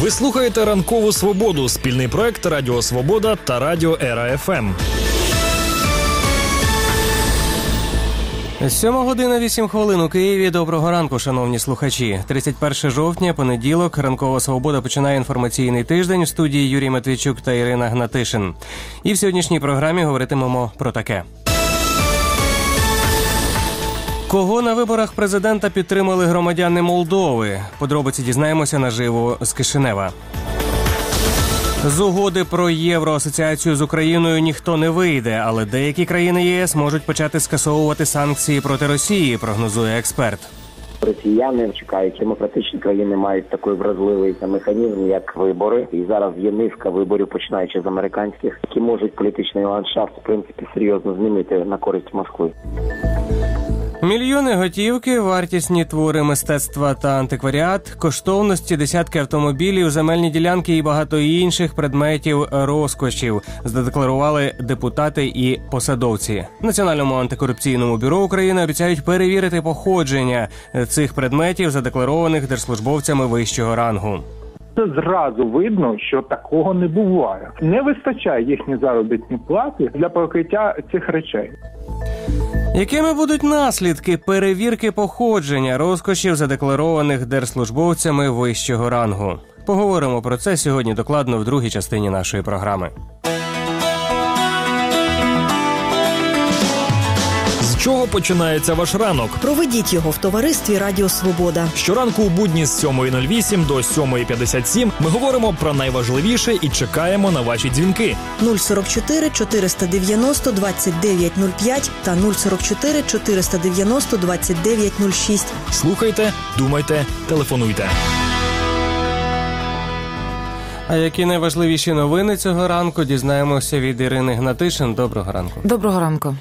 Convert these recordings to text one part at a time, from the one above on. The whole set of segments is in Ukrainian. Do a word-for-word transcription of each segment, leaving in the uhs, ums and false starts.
Ви слухаєте «Ранкову Свободу» – спільний проект Радіо Свобода та Радіо Ера-ФМ. Сьома година вісім хвилин у Києві. Доброго ранку, шановні слухачі. тридцять перше жовтня, понеділок. «Ранкова Свобода» починає інформаційний тиждень. В студії Юрій Матвійчук та Ірина Гнатишин. І в сьогоднішній програмі говоритимемо про таке. Кого на виборах президента підтримали громадяни Молдови? Подробиці дізнаємося наживо з Кишинева. З угоди про євроасоціацію з Україною ніхто не вийде, але деякі країни ЄС можуть почати скасовувати санкції проти Росії, прогнозує експерт. Росіяни чекають, демократичні країни мають такий вразливий механізм, як вибори. І зараз є низка виборів, починаючи з американських, які можуть політичний ландшафт, в принципі, серйозно змінити на користь Москви. Мільйони готівки, вартісні твори мистецтва та антикваріат, коштовності, десятки автомобілів, земельні ділянки і багато інших предметів розкошів задекларували депутати і посадовці. Національному антикорупційному бюро України обіцяють перевірити походження цих предметів, задекларованих держслужбовцями вищого рангу. Це зразу видно, що такого не буває. Не вистачає їхні заробітні плати для покриття цих речей. Якими будуть наслідки перевірки походження розкошів, задекларованих держслужбовцями вищого рангу? Поговоримо про це сьогодні докладно в другій частині нашої програми. З чого починається ваш ранок? Проведіть його в товаристві Радіо Свобода. Щоранку у будні з сьомої нуль вісім до сьомої п'ятдесят сім ми говоримо про найважливіше і чекаємо на ваші дзвінки. нуль сорок чотири чотириста дев'яносто двадцять дев'ять нуль п'ять та нуль сорок чотири чотириста дев'яносто двадцять дев'ять нуль шість. Слухайте, думайте, телефонуйте. А які найважливіші новини цього ранку, дізнаємося від Ірини Гнатишин. Доброго ранку. Доброго ранку.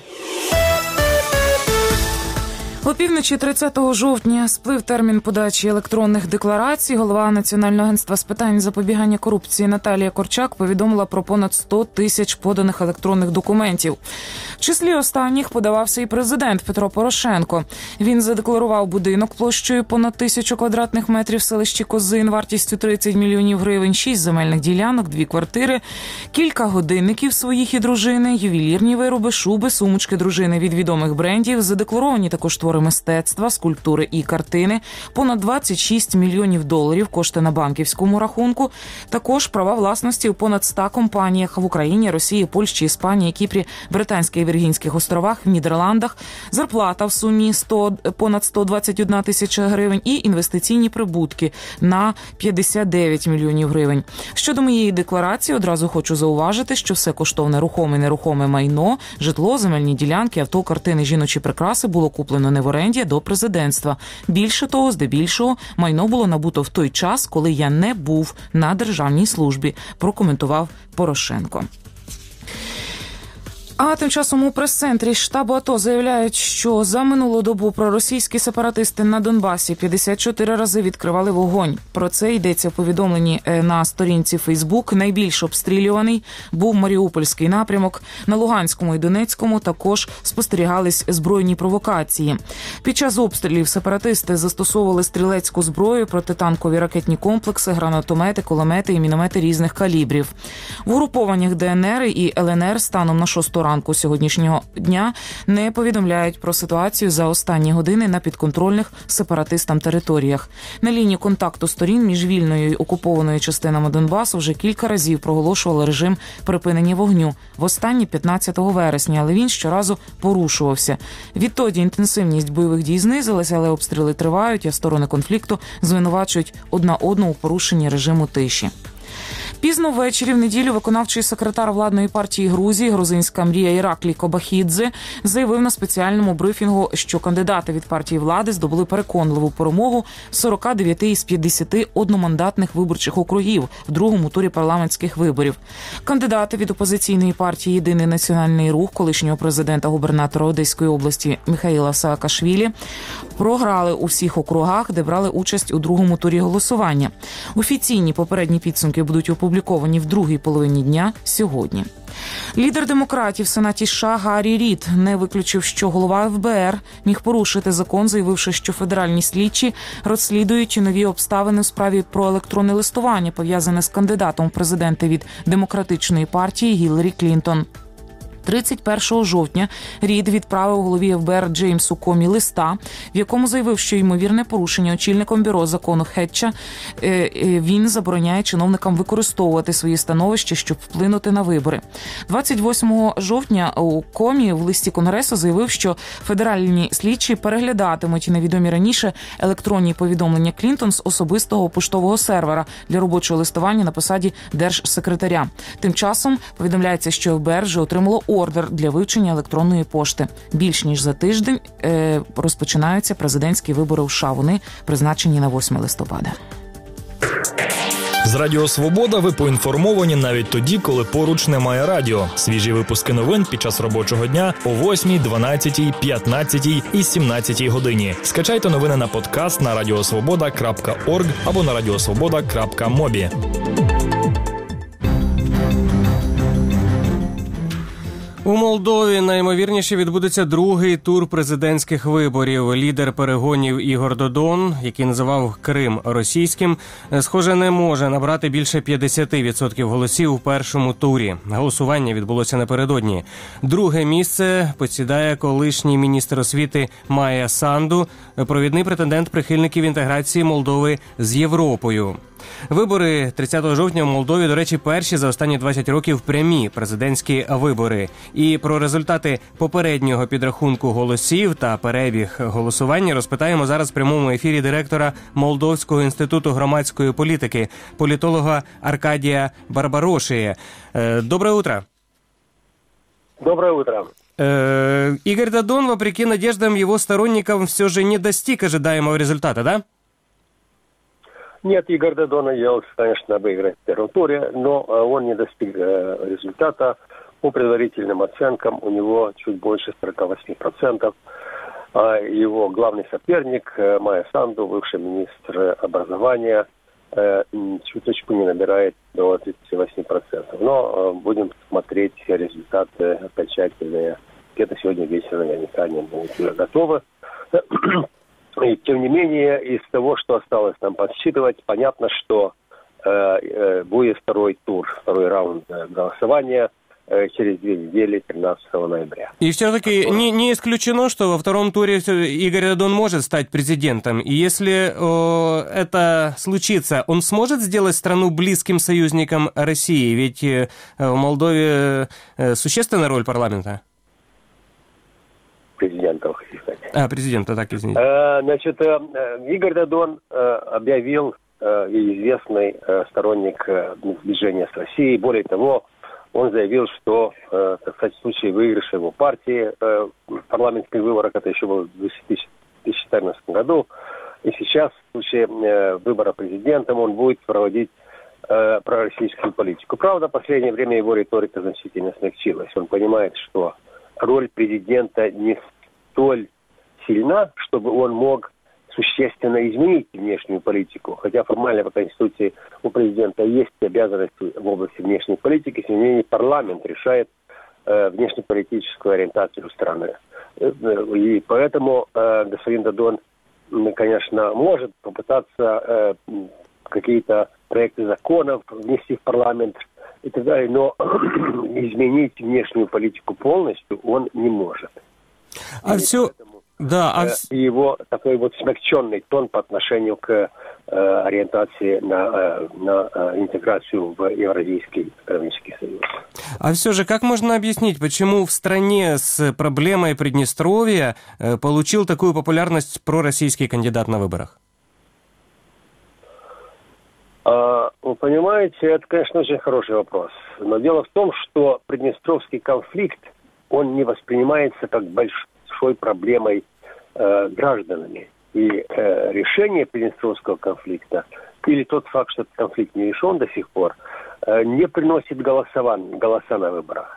Опівночі тридцятого жовтня сплив термін подачі електронних декларацій. Голова Національного агентства з питань запобігання корупції Наталія Корчак повідомила про понад сто тисяч поданих електронних документів. В числі останніх подавався і президент Петро Порошенко. Він задекларував будинок площею понад тисячу квадратних метрів в селищі Козин вартістю тридцять мільйонів гривень, шість земельних ділянок, дві квартири, кілька годинників своїх і дружини, ювелірні вироби, шуби, сумочки дружини від відомих брендів, задекларовані також твори мистецтва, скульптури і картини, понад двадцять шість мільйонів доларів кошти на банківському рахунку, також права власності у понад ста компаніях в Україні, Росії, Польщі, Іспанії, Кіпрі, Британських і Віргінських островах, в Нідерландах, зарплата в сумі сто, понад сто двадцять одна тисяча гривень і інвестиційні прибутки на п'ятдесят дев'ять мільйонів гривень. Щодо моєї декларації, одразу хочу зауважити, що все коштовне рухоме і нерухоме майно, житло, земельні ділянки, авто, картини, жіночі прикраси було куплено не в оренді до президентства. Більше того, здебільшого, майно було набуто в той час, коли я не був на державній службі, прокоментував Порошенко. А тим часом у прес-центрі штабу АТО заявляють, що за минулу добу проросійські сепаратисти на Донбасі п'ятдесят чотири рази відкривали вогонь. Про це йдеться в повідомленні на сторінці Фейсбук. Найбільш обстрілюваний був Маріупольський напрямок. На Луганському і Донецькому також спостерігались збройні провокації. Під час обстрілів сепаратисти застосовували стрілецьку зброю, протитанкові ракетні комплекси, гранатомети, кулемети і міномети різних калібрів. В угрупованнях ДНР і ЛНР станом на шосту ранку сьогоднішнього дня не повідомляють про ситуацію за останні години на підконтрольних сепаратистам територіях. На лінії контакту сторін між вільною і окупованою частинами Донбасу вже кілька разів проголошували режим припинення вогню. Востаннє п'ятнадцятого вересня, але він щоразу порушувався. Відтоді інтенсивність бойових дій знизилася, але обстріли тривають, а сторони конфлікту звинувачують одна одну у порушенні режиму тиші. Пізно ввечері в неділю виконавчий секретар владної партії Грузії «Грузинська мрія» Іраклій Кобахідзе заявив на спеціальному брифінгу, що кандидати від партії влади здобули переконливу перемогу в сорока дев'яти із п'ятдесяти одномандатних виборчих округів в другому турі парламентських виборів. Кандидати від опозиційної партії «Єдиний національний рух» колишнього президента-губернатора Одеської області Михаїла Саакашвілі програли у всіх округах, де брали участь у другому турі голосування. Офіційні попередні підсумки будуть опубліковані в другій половині дня сьогодні. Лідер демократів в Сенаті США Гаррі Рід не виключив, що голова еф бе ер міг порушити закон, заявивши, що федеральні слідчі розслідують нові обставини у справі про електронне листування, пов'язане з кандидатом в президенти від демократичної партії Гілларі Клінтон. тридцять першого жовтня Рід відправив голові еф бе ер Джеймсу Комі листа, в якому заявив, що ймовірне порушення очільником бюро закону Хетча він забороняє чиновникам використовувати свої становища, щоб вплинути на вибори. двадцять восьмого жовтня у Комі в листі Конгресу заявив, що федеральні слідчі переглядатимуть невідомі раніше електронні повідомлення Клінтон з особистого поштового сервера для робочого листування на посаді держсекретаря. Тим часом повідомляється, що еф бе ер вже отримало ордер для вивчення електронної пошти. Більш ніж за тиждень е, розпочинаються президентські вибори у США. Вони призначені на восьме листопада. З Радіо Свобода ви поінформовані навіть тоді, коли поруч немає радіо. Свіжі випуски новин під час робочого дня о восьмій, дванадцятій, п'ятнадцятій і сімнадцятій годині. Скачайте новини на подкаст на радіосвобода крапка орг або на радіосвобода крапка мобі. У Молдові найімовірніше відбудеться другий тур президентських виборів. Лідер перегонів Ігор Додон, який називав Крим російським, схоже, не може набрати більше п'ятдесят відсотків голосів у першому турі. Голосування відбулося напередодні. Друге місце посідає колишній міністр освіти Майя Санду, провідний претендент прихильників інтеграції Молдови з Європою. Вибори тридцятого жовтня в Молдові, до речі, перші за останні двадцять років прямі президентські вибори. І про результати попереднього підрахунку голосів та перебіг голосування розпитаємо зараз в прямому ефірі директора Молдовського інституту громадської політики, політолога Аркадія Барбарошия. Доброе утро. Доброе утро. Э, Игорь Додон, вопреки надеждам его сторонников, все же не достиг ожидаемого результата, да? Нет, Игорь Додон надеялся, конечно, выиграть в первом туре, но он не достиг результата. По предварительным оценкам у него чуть больше сорок восемь процентов. Его главный соперник Майя Санду, бывший министр образования, чуточку не набирает до тридцати восьми процентов. Но будем смотреть результаты окончательные. Где-то сегодня вечером наверняка они будут уже готовы. И, тем не менее, из того, что осталось нам подсчитывать, понятно, что э, э, будет второй тур, второй раунд голосования э, через две недели, тринадцатого ноября. И все-таки не, не исключено, что во втором туре Игорь Додон может стать президентом. И если э, это случится, он сможет сделать страну близким союзником России? Ведь э, в Молдове э, существенная роль парламента. Президента, вы хотите сказать. А, президента, так, извините. Э, значит, э, Игорь Додон э, объявил э, известный э, сторонник э, сближения с Россией. Более того, он заявил, что, э, так сказать, в случае выигрыша его партии э, в парламентских выборах, это еще было в две тысячи четырнадцатом году, и сейчас в случае э, выбора президентом он будет проводить э, пророссийскую политику. Правда, в последнее время его риторика значительно смягчилась. Он понимает, что роль президента не столь сильна, чтобы он мог существенно изменить внешнюю политику. Хотя формально по Конституции у президента есть обязанности в области внешней политики, тем не менее парламент решает э, внешнеполитическую ориентацию страны. И поэтому э, господин Додон, конечно, может попытаться э, какие-то проекты законов внести в парламент и так далее, но изменить внешнюю политику полностью он не может. А и все... Да, а... э, его такой вот смягченный тон по отношению к э, ориентации на, э, на э, интеграцию в Евразийский экономический союз. А все же, как можно объяснить, почему в стране с проблемой Приднестровья э, получил такую популярность пророссийский кандидат на выборах? А, вы понимаете, это, конечно, очень хороший вопрос. Но дело в том, что Приднестровский конфликт, он не воспринимается как большой проблемой э, гражданами. И э, решение Приднестровского конфликта, или тот факт, что этот конфликт не решен до сих пор, э, не приносит голосован, голоса на выборах.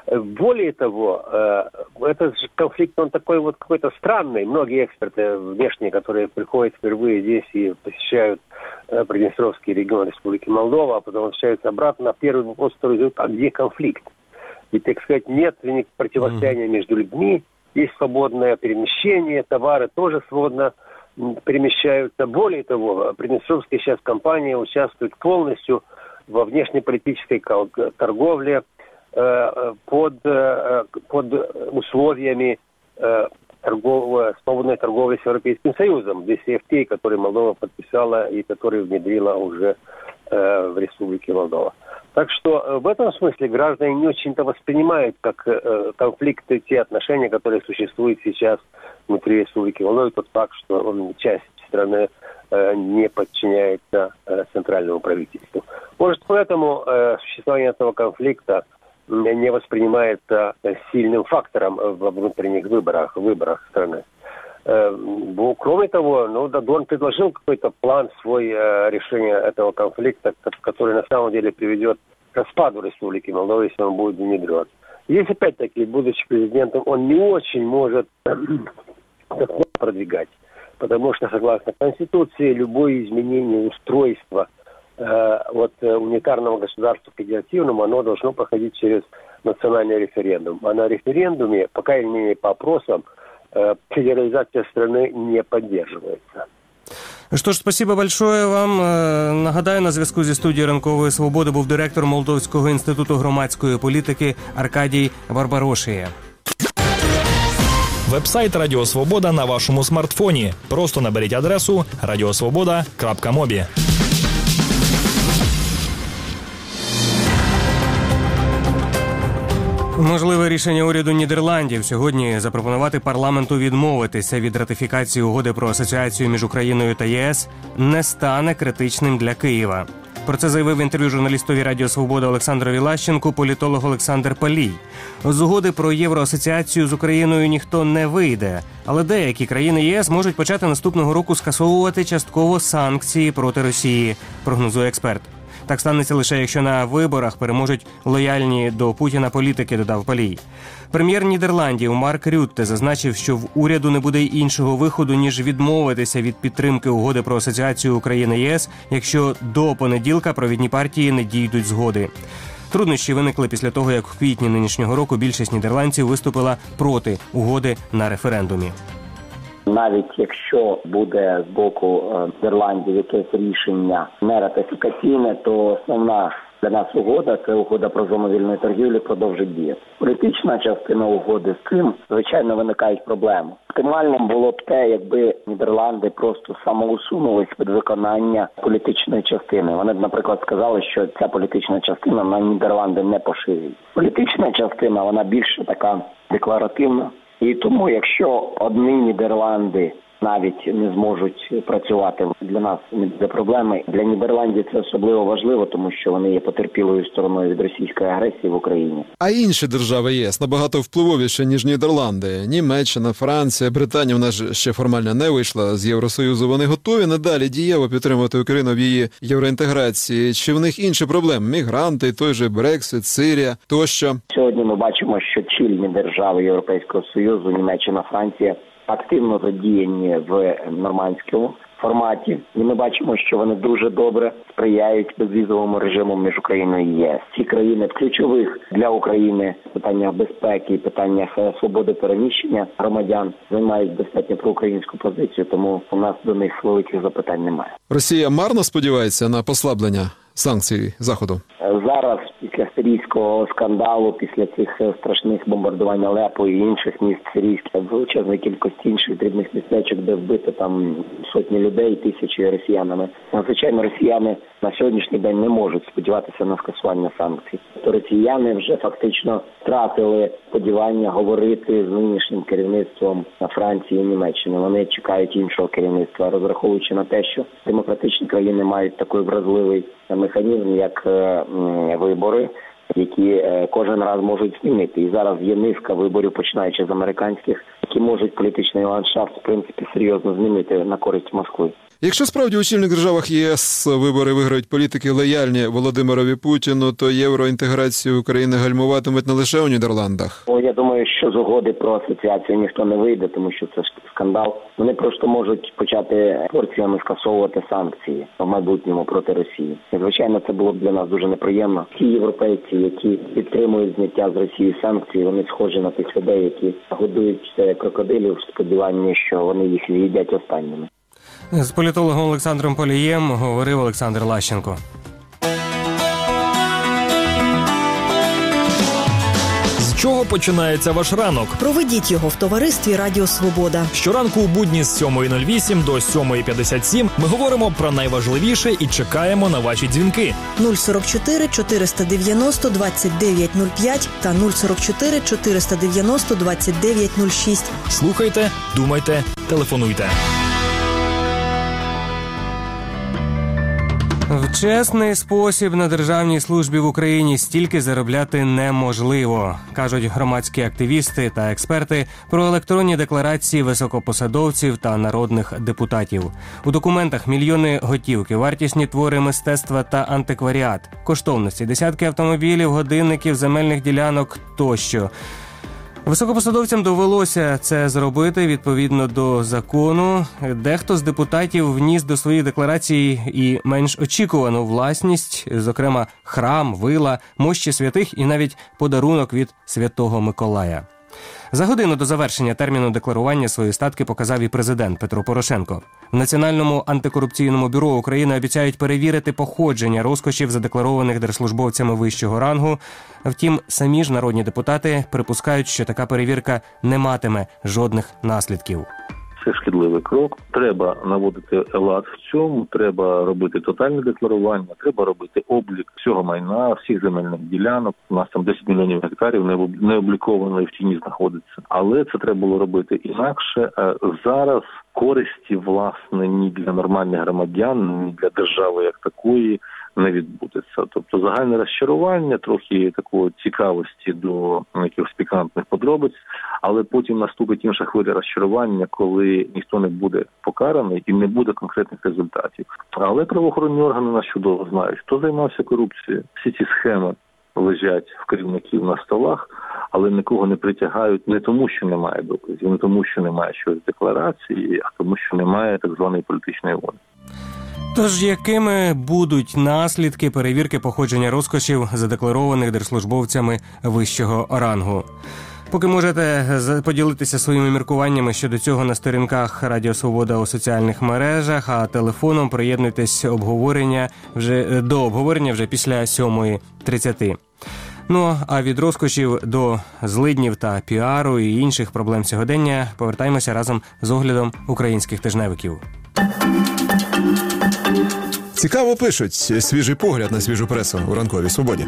Более того, этот конфликт, он такой вот какой-то странный. Многие эксперты внешние, которые приходят впервые здесь и посещают Приднестровский регион Республики Молдова, а потом возвращаются обратно, на первый вопрос, который задают: а где конфликт? Ведь, так сказать, нет противостояния между людьми, есть свободное перемещение, товары тоже свободно перемещаются. Более того, Приднестровская сейчас компания участвует полностью во внешнеполитической торговле э, под, э, под условиями э, торгового, свободной торговли с Европейским Союзом, ди си эф ти, который Молдова подписала и который внедрила уже э, в Республике Молдова. Так что в этом смысле граждане не очень-то воспринимают как э, конфликты те отношения, которые существуют сейчас внутри Республики Молдова, тот факт, что он, часть страны э, не подчиняется э, центральному правительству. Может, поэтому э, существование этого конфликта не воспринимается сильным фактором во внутренних выборах, выборах страны. Э, кроме того, ну, Додон предложил какой-то план свой э, решения этого конфликта, который на самом деле приведет к распаду Республики Молдова, если он будет внедрен. Здесь, опять-таки, будучи президентом, он не очень может продвигать, потому что, согласно Конституции, любое изменение устройства э, от унитарного государства к федеративному, оно должно проходить через национальный референдум. А на референдуме, по крайней мере, по опросам, э, федерализация страны не поддерживается. Що ж, спасибо большое вам. Нагадаю, на зв'язку зі студією «Ранкової свободи» був директор Молдовського інституту громадської політики Аркадій Барбарошія. Вебсайт Радіо Свобода на вашому смартфоні. Просто наберіть адресу радіосвобода крапка мобі. Можливе рішення уряду Нідерландів сьогодні запропонувати парламенту відмовитися від ратифікації угоди про асоціацію між Україною та ЄС не стане критичним для Києва. Про це заявив в інтерв'ю журналістові Радіо Свобода Олександрові Лащенку політолог Олександр Палій. З угоди про євроасоціацію з Україною ніхто не вийде, але деякі країни ЄС можуть почати наступного року скасовувати частково санкції проти Росії, прогнозує експерт. Так станеться лише, якщо на виборах переможуть лояльні до Путіна політики, додав Палій. Прем'єр Нідерландів Марк Рютте зазначив, що в уряду не буде іншого виходу, ніж відмовитися від підтримки угоди про асоціацію України-ЄС, якщо до понеділка провідні партії не дійдуть згоди. Труднощі виникли після того, як в квітні нинішнього року більшість нідерландців виступила проти угоди на референдумі. Навіть якщо буде з боку Нідерландів якесь рішення не ратифікаційне, то основна для нас угода – це угода про зону вільної торгівлі продовжить діяти. Політична частина угоди з цим, звичайно, виникають проблеми. Оптимальним було б те, якби Нідерланди просто самоусунулись від виконання політичної частини. Вони б, наприклад, сказали, що ця політична частина на Нідерланди не поширює. Політична частина, вона більше така декларативна. І тому, якщо одні Нідерланди навіть не зможуть працювати, для нас не буде проблеми. Для Нідерландів це особливо важливо, тому що вони є потерпілою стороною від російської агресії в Україні. А інші держави ЄС набагато впливовіші, ніж Нідерланди. Німеччина, Франція, Британія, вона ж ще формально не вийшла з Євросоюзу. Вони готові надалі дієво підтримувати Україну в її євроінтеграції? Чи в них інші проблеми? Мігранти, той же Брексит, Сирія тощо? Сьогодні ми бачимо, що чільні держави Європейського Союзу, Німеччина, Франція, активно задіяні в нормандському форматі. І ми бачимо, що вони дуже добре сприяють безвізовому режиму між Україною і ЄС. Ці країни в ключових для України питання безпеки, питання свободи переміщення громадян займають достатньо проукраїнську позицію, тому у нас до них великих запитань немає. Росія марно сподівається на послаблення санкцій Заходу? Зараз, після сирійського скандалу, після цих страшних бомбардувань Алеппо і інших міст сирійських, величезної кількості інших дрібних містечок, де вбито там сотні людей, тисячі росіянами. Звичайно, росіяни на сьогоднішній день не можуть сподіватися на скасування санкцій. То росіяни вже фактично втратили сподівання говорити з нинішнім керівництвом Франції і Німеччини. Вони чекають іншого керівництва, розраховуючи на те, що демократичні країни мають такий вразливий механізм, як вибори, які е, кожен раз можуть змінити. І зараз є низка виборів, починаючи з американських, які можуть політичний ландшафт, в принципі, серйозно змінити на користь Москви. Якщо справді у чільних державах ЄС вибори виграють політики лояльні Володимирові Путіну, то євроінтеграцію України гальмуватимуть не лише у Нідерландах. О, я думаю, що з угоди про асоціацію ніхто не вийде, тому що це ж скандал. Вони просто можуть почати порціями скасовувати санкції в майбутньому проти Росії. І, звичайно, це було б для нас дуже неприємно. Ті європейці, які підтримують зняття з Росії санкцій, вони схожі на тих людей, які годують крокодилів в сподіванні, що вони їх з'їдять останніми. З політологом Олександром Полієм говорив Олександр Лащенко. З чого починається ваш ранок? Проведіть його в товаристві Радіо Свобода. Щоранку у будні з сьомої нуль вісім до сьомої п'ятдесят сім ми говоримо про найважливіше і чекаємо на ваші дзвінки. нуль сорок чотири чотириста дев'яносто двадцять дев'ять нуль п'ять та нуль сорок чотири чотириста дев'яносто двадцять дев'ять нуль шість. Слухайте, думайте, телефонуйте. В чесний спосіб на державній службі в Україні стільки заробляти неможливо, кажуть громадські активісти та експерти про електронні декларації високопосадовців та народних депутатів. У документах мільйони готівки, вартісні твори мистецтва та антикваріат, коштовності, десятки автомобілів, годинників, земельних ділянок тощо. Високопосадовцям довелося це зробити відповідно до закону. Дехто з депутатів вніс до своїх декларацій і менш очікувану власність, зокрема храм, вила, мощі святих і навіть подарунок від Святого Миколая. За годину до завершення терміну декларування свої статки показав і президент Петро Порошенко. В Національному антикорупційному бюро України обіцяють перевірити походження розкошів, задекларованих держслужбовцями вищого рангу. Втім, самі ж народні депутати припускають, що така перевірка не матиме жодних наслідків. Це шкідливий крок. Треба наводити лад в цьому, треба робити тотальне декларування, треба робити облік всього майна, всіх земельних ділянок. У нас там десять мільйонів гектарів не обліковано і в тіні знаходиться. Але це треба було робити інакше. Зараз користі, власне, ні для нормальних громадян, ні для держави як такої не відбудеться. Тобто загальне розчарування, трохи такої цікавості до якихось пікантних подробиць, але потім наступить інша хвиля розчарування, коли ніхто не буде покараний і не буде конкретних результатів. Але правоохоронні органи нас чудово знають, хто займався корупцією. Всі ці схеми лежать в керівників на столах, але нікого не притягають не тому, що немає доказів, не тому, що немає щось декларації, а тому, що немає так званої політичної волі. Тож якими будуть наслідки перевірки походження розкошів, задекларованих держслужбовцями вищого рангу? Поки можете поділитися своїми міркуваннями щодо цього на сторінках Радіо Свобода у соціальних мережах, а телефоном приєднуйтесь обговорення вже до обговорення вже після сьомої тридцяти. Ну, а від розкошів до злиднів та піару і інших проблем сьогодення повертаємося разом з оглядом українських тижневиків. Цікаво пишуть. Свіжий погляд на свіжу пресу у ранковій свободі.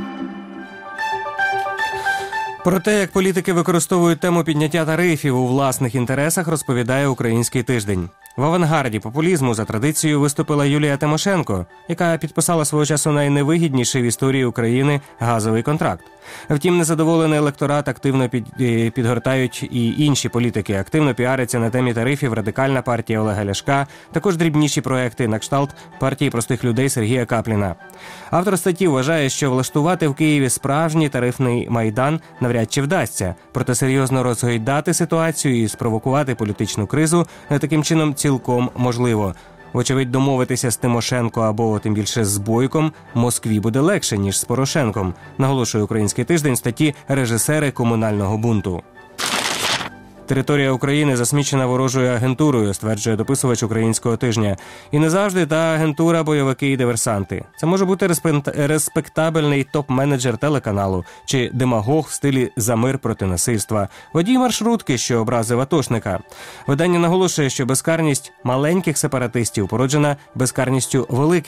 Про те, як політики використовують тему підняття тарифів у власних інтересах, розповідає «Український тиждень». В авангарді популізму за традицією виступила Юлія Тимошенко, яка підписала свого часу найневигідніший в історії України газовий контракт. Втім, незадоволений електорат активно під, підгортають і інші політики. Активно піаряться на темі тарифів Радикальна партія Олега Ляшка, також дрібніші проекти на кшталт партії простих людей Сергія Капліна. Автор статті вважає, що влаштувати в Києві справжній тарифний майдан навряд чи вдасться. Проте серйозно розгойдати ситуацію і спровокувати політичну кризу таким чином цілком можливо. Вочевидь, домовитися з Тимошенко або, тим більше, з Бойком Москві буде легше, ніж з Порошенком, наголошує «Український тиждень» статті режисери комунального бунту. Територія України засмічена ворожою агентурою, стверджує дописувач «Українського тижня». І не завжди та агентура – бойовики і диверсанти. Це може бути респектабельний топ-менеджер телеканалу чи демагог в стилі «за мир проти насильства», водій маршрутки, що образив атошника. Видання наголошує, що безкарність маленьких сепаратистів породжена безкарністю великих.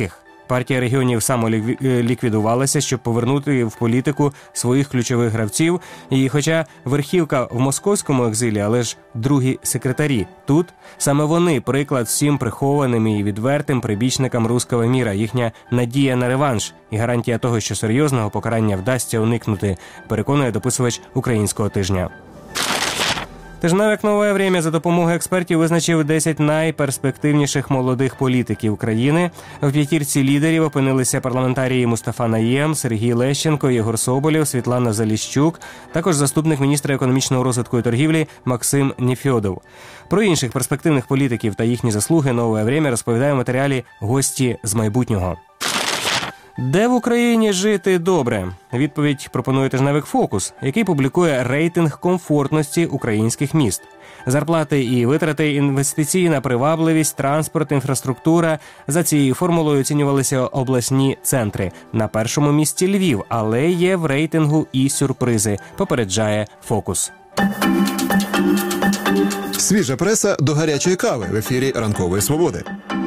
Партія регіонів самоліквідувалася, щоб повернути в політику своїх ключових гравців. І хоча верхівка в московському екзилі, але ж другі секретарі тут, саме вони приклад всім прихованим і відвертим прибічникам руського міра, їхня надія на реванш і гарантія того, що серйозного покарання вдасться уникнути, переконує дописувач «Українського тижня». Тижневик «Нове время» за допомогою експертів визначив десять найперспективніших молодих політиків країни. В п'ятірці лідерів опинилися парламентарії Мустафа Наєм, Сергій Лещенко, Єгор Соболєв, Світлана Заліщук, також заступник міністра економічного розвитку і торгівлі Максим Нефьодов. Про інших перспективних політиків та їхні заслуги «Нове время» розповідає в матеріалі «Гості з майбутнього». Де в Україні жити добре? Відповідь пропонує тижневик «Фокус», який публікує рейтинг комфортності українських міст. Зарплати і витрати, інвестиційна привабливість, транспорт, інфраструктура. За цією формулою оцінювалися обласні центри. На першому місці Львів, але є в рейтингу і сюрпризи, попереджає «Фокус». Свіжа преса до гарячої кави в ефірі «Ранкової свободи».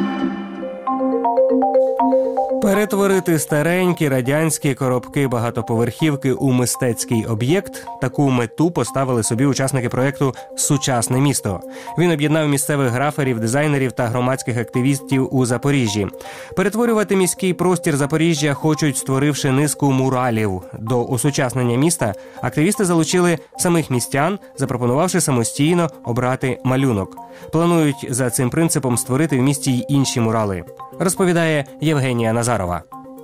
Перетворити старенькі радянські коробки-багатоповерхівки у мистецький об'єкт – таку мету поставили собі учасники проєкту «Сучасне місто». Він об'єднав місцевих граферів, дизайнерів та громадських активістів у Запоріжжі. Перетворювати міський простір Запоріжжя хочуть, створивши низку муралів. До осучаснення міста активісти залучили самих містян, запропонувавши самостійно обрати малюнок. Планують за цим принципом створити в місті й інші мурали, розповідає Євгенія Назарова.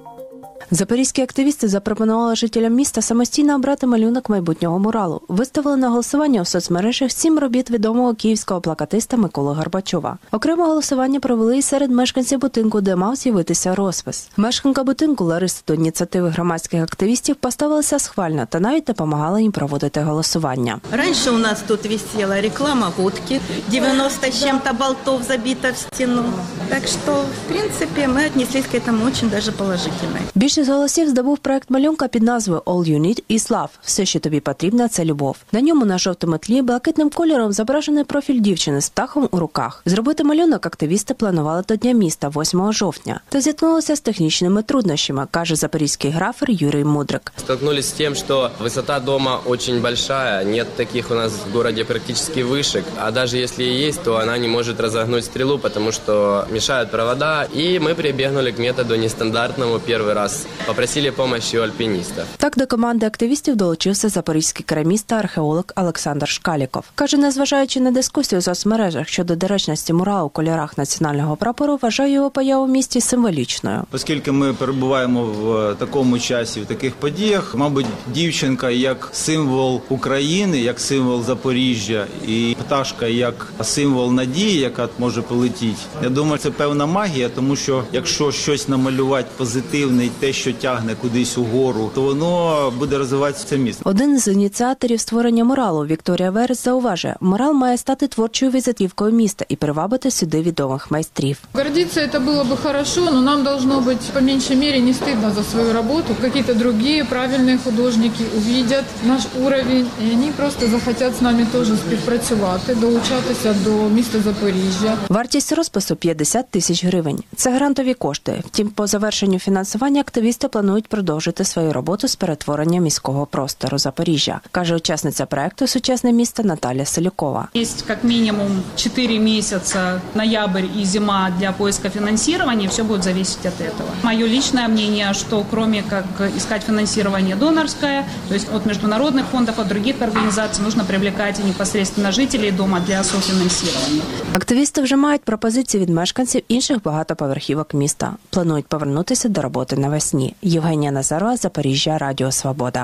Запорізькі активісти запропонували жителям міста самостійно обрати малюнок майбутнього муралу. Виставили на голосування у соцмережах сім робіт відомого київського плакатиста Миколи Горбачова. Окремо голосування провели і серед мешканців будинку, де мав з'явитися розпис. Мешканка будинку Лариса до ініціативи громадських активістів поставилася схвально та навіть допомагала їм проводити голосування. Раніше у нас тут висіла реклама водки, дев'яносто з чим-то болтов забито в стіну. Так що, в принципі, ми віднеслись к этому дуже даже положительно. Більшість голосів здобув проект малюнка під назвою «All you need is love» – «Все, що тобі потрібно – це любов». На ньому на жовтому тлі блакитним кольором зображений профіль дівчини з птахом у руках. Зробити малюнок активісти планували до Дня міста восьмого жовтня. Та зіткнулися з технічними труднощами, каже запорізький графер Юрій Мудрик. Столкнулись з тим, що висота дома дуже велика, нет таких у нас в місті практично вишек, а навіть якщо і є, то вона не може розогнути стрілу, тому що мішають провода, і ми прибігнули к методу нестандартному перший раз. Попросили помощи у альпіністів. Так до команди активістів долучився запорізький кераміст та археолог Олександр Шкаліков. Каже, незважаючи на дискусію у соцмережах щодо доречності муралу у кольорах національного прапору, вважає його появу в місті символічною. Оскільки ми перебуваємо в такому часі, в таких подіях, мабуть, дівчинка як символ України, як символ Запоріжжя і пташка як символ надії, яка може полетіти. Я думаю, це певна магія, тому що якщо щось намалювати позитивне, те, що тягне кудись угору, то воно буде розвиватися це місто. Один з ініціаторів створення муралу, Вікторія Верес, зауважує, мурал має стати творчою візитівкою міста і привабити сюди відомих майстрів. Гордитися це було б хорошо, але нам должно бути, по меншій мірі, не стидно за свою роботу. Якісь інші правильні художники увидять наш рівень, і вони просто захотять з нами теж співпрацювати, долучатися до міста Запоріжжя. Вартість розпису – п'ятдесят тисяч гривень. Це грантові кошти. Втім, по завершенню фінансування активісти планують продовжити свою роботу з перетворення міського простору Запоріжжя, каже учасниця проекту «Сучасне місто» Наталя Селюкова. Є як мінімум чотири місяці, ноябрь і зима для поиска фінансування, все буде залежати від цього. Моє личное мнение, що крім як искать фінансування донорське, тобто від міжнародних фондів, від інших організацій, потрібно привлекати непосредственно жителів дома для софінансування. Активісти вже мають пропозиції від мешканців інших багатоповерхівок міста. Планують повернутися до роботи навесні. Євгенія Назарова, Запоріжжя, Радіо Свобода.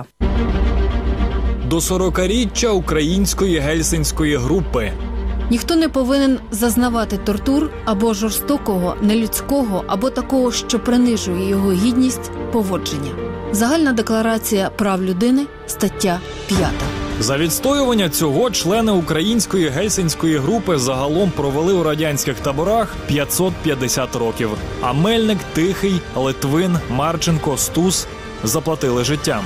До сорокаріччя української гельсінської групи. Ніхто не повинен зазнавати тортур або жорстокого, нелюдського, або такого, що принижує його гідність, поводження. Загальна декларація прав людини, стаття п'ята. За відстоювання цього члени української гельсінської групи загалом провели у радянських таборах п'ятсот п'ятдесят років. А Мельник, Тихий, Литвин, Марченко, Стус заплатили життям.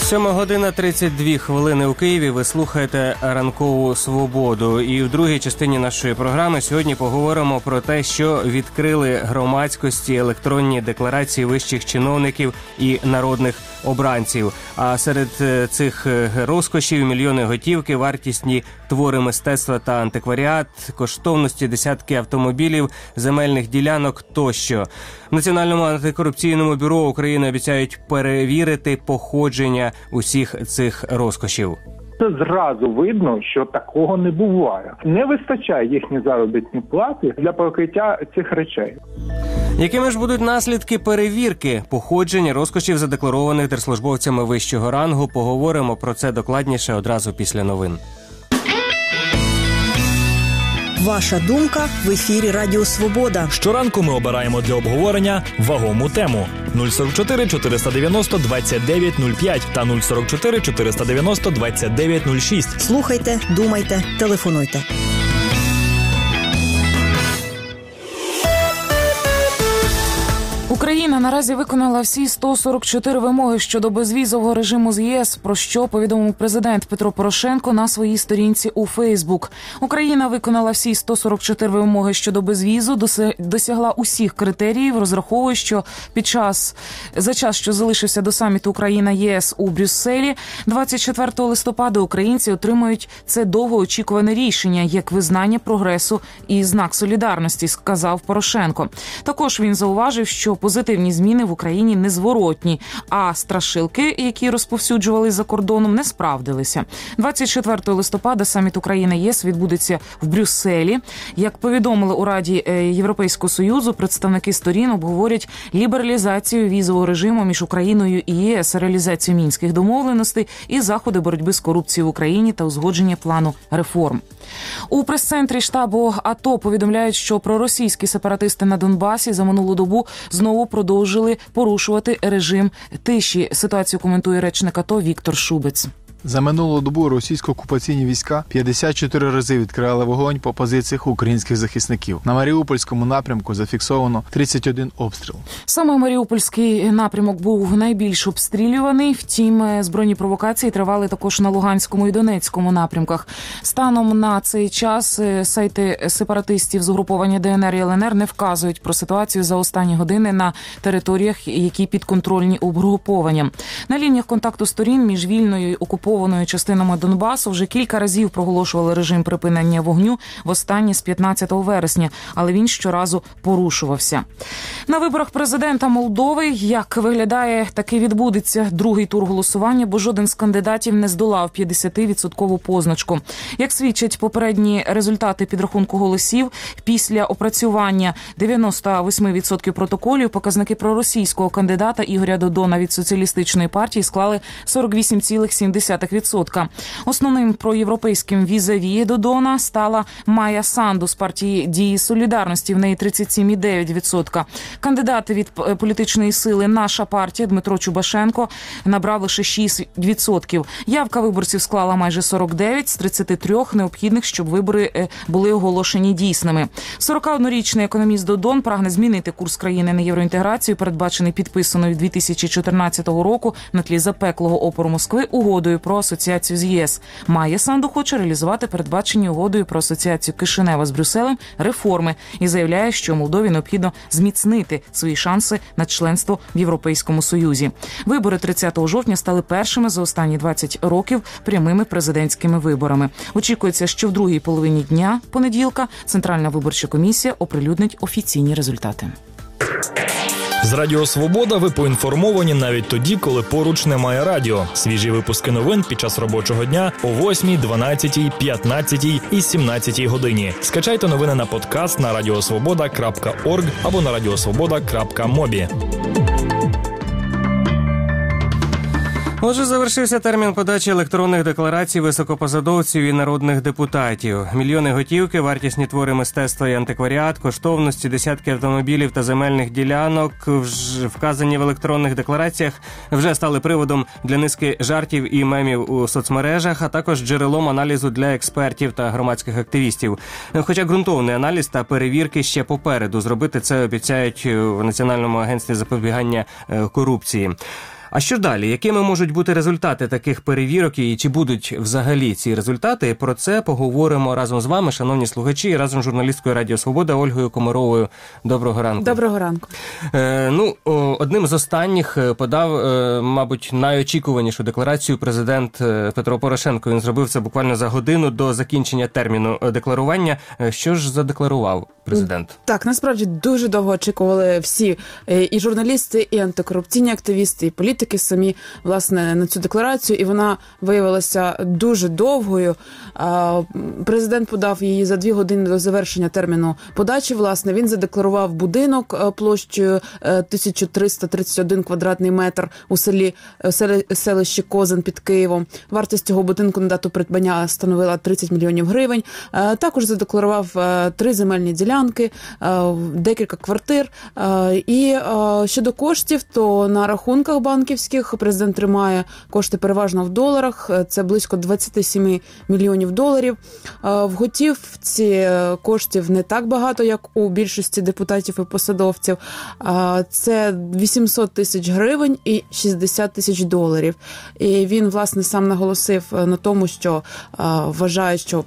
Сьома година тридцять дві хвилини у Києві. Ви слухаєте «Ранкову свободу». І в другій частині нашої програми сьогодні поговоримо про те, що відкрили громадськості електронні декларації вищих чиновників і народних обранців. А серед цих розкошів мільйони готівки, вартісні твори мистецтва та антикваріат, коштовності десятки автомобілів, земельних ділянок тощо. В Національному антикорупційному бюро України обіцяють перевірити походження усіх цих розкошів. Це зразу видно, що такого не буває. Не вистачає їхні заробітні плати для покриття цих речей. Якими ж будуть наслідки перевірки походження розкошів, задекларованих держслужбовцями вищого рангу? Поговоримо про це докладніше одразу після новин. Ваша думка в ефірі Радіо Свобода. Щоранку ми обираємо для обговорення вагому тему. нуль сорок чотири чотириста дев'яносто двадцять дев'ять нуль п'ять та нуль сорок чотири чотириста дев'яносто двадцять дев'ять нуль шість. Слухайте, думайте, телефонуйте. Україна наразі виконала всі сто сорок чотири вимоги щодо безвізового режиму з ЄС, про що повідомив президент Петро Порошенко на своїй сторінці у Фейсбук. Україна виконала всі сто сорок чотири вимоги щодо безвізу, досягла усіх критеріїв, розраховує, що під час, за час, що залишився до саміту Україна-ЄС у Брюсселі, двадцять четвертого листопада українці отримають це довгоочікуване рішення як визнання прогресу і знак солідарності, сказав Порошенко. Також він зауважив, що позитивні зміни в Україні незворотні, а страшилки, які розповсюджували за кордоном, не справдилися. двадцять четвертого листопада саміт Україна-ЄС відбудеться в Брюсселі. Як повідомили у Раді Європейського Союзу, представники сторін обговорять лібералізацію візового режиму між Україною і ЄС, реалізацію мінських домовленостей і заходи боротьби з корупцією в Україні та узгодження плану реформ. У прес-центрі штабу АТО повідомляють, що проросійські сепаратисти на Донбасі за минулу добу знову продовжили порушувати режим тиші. Ситуацію коментує речник АТО Віктор Шубець. За минулу добу російсько-окупаційні війська п'ятдесят чотири рази відкривали вогонь по позиціях українських захисників. На Маріупольському напрямку зафіксовано тридцять один обстріл. Саме Маріупольський напрямок був найбільш обстрілюваний. Втім, збройні провокації тривали також на Луганському і Донецькому напрямках. Станом на цей час сайти сепаратистів з угруповання ДНР і ЛНР не вказують про ситуацію за останні години на територіях, які підконтрольні угрупованням. На лініях контакту сторін між вільною і окупованою частинами Донбасу вже кілька разів проголошували режим припинення вогню, востаннє з п'ятнадцятого вересня, але він щоразу порушувався. На виборах президента Молдови, як виглядає, таки відбудеться другий тур голосування, бо жоден з кандидатів не здолав п'ятдесятивідсоткову позначку. Як свідчать попередні результати підрахунку голосів, після опрацювання дев'яносто вісім відсотків протоколів показники проросійського кандидата Ігоря Додона від Соціалістичної партії склали сорок вісім цілих сім десятих відсотка. Основним проєвропейським візаві Додона стала Майя Санду з партії «Дії солідарності», в неї тридцять сім цілих дев'ять десятих відсотка. Кандидати від політичної сили «Наша партія» Дмитро Чубашенко набрав лише шість відсотків. Явка виборців склала майже сорок дев'ять з тридцяти трьох необхідних, щоб вибори були оголошені дійсними. сорокаоднорічний економіст Додон прагне змінити курс країни на євроінтеграцію, передбачений підписаною дві тисячі чотирнадцятого року на тлі запеклого опору Москви угодою про асоціацію з ЄС. Майя Санду хоче реалізувати передбачені угодою про асоціацію Кишинева з Брюсселем реформи і заявляє, що Молдові необхідно зміцнити свої шанси на членство в Європейському Союзі. Вибори тридцятого жовтня стали першими за останні двадцять років прямими президентськими виборами. Очікується, що в другій половині дня понеділка Центральна виборча комісія оприлюднить офіційні результати. З Радіо Свобода ви поінформовані навіть тоді, коли поруч немає радіо. Свіжі випуски новин під час робочого дня о восьмій, дванадцятій, п'ятнадцятій і сімнадцятій годині. Скачайте новини на подкаст на радіосвобода крапка орг або на радіосвобода крапка мобі. Отже, завершився термін подачі електронних декларацій високопосадовців і народних депутатів. Мільйони готівки, вартісні твори мистецтва і антикваріат, коштовності, десятки автомобілів та земельних ділянок, вказані в електронних деклараціях, вже стали приводом для низки жартів і мемів у соцмережах, а також джерелом аналізу для експертів та громадських активістів. Хоча ґрунтовний аналіз та перевірки ще попереду. Зробити це обіцяють в Національному агентстві запобігання корупції. А що далі? Якими можуть бути результати таких перевірок і чи будуть взагалі ці результати? Про це поговоримо разом з вами, шановні слухачі, і разом з журналісткою Радіо Свобода Ольгою Комаровою. Доброго ранку. Доброго ранку. Е, ну, о, одним з останніх подав, е, мабуть, найочікуванішу декларацію президент Петро Порошенко. Він зробив це буквально за годину до закінчення терміну декларування. Що ж задекларував президент? Так, насправді дуже довго очікували всі і журналісти, і антикорупційні активісти, і політики самі, власне, на цю декларацію, і вона виявилася дуже довгою. Президент подав її за дві години до завершення терміну подачі, власне. Він задекларував будинок площею тисяча триста тридцять один квадратний метр у селі, селищі Козин під Києвом. Вартість цього будинку на дату придбання становила тридцять мільйонів гривень. Також задекларував три земельні ділянки, декілька квартир. І щодо коштів, то на рахунках банківських президент тримає кошти переважно в доларах. Це близько двадцять сім мільйонів доларів. В готівці коштів не так багато, як у більшості депутатів і посадовців. Це вісімсот тисяч гривень і шістдесят тисяч доларів. І він, власне, сам наголосив на тому, що вважає, що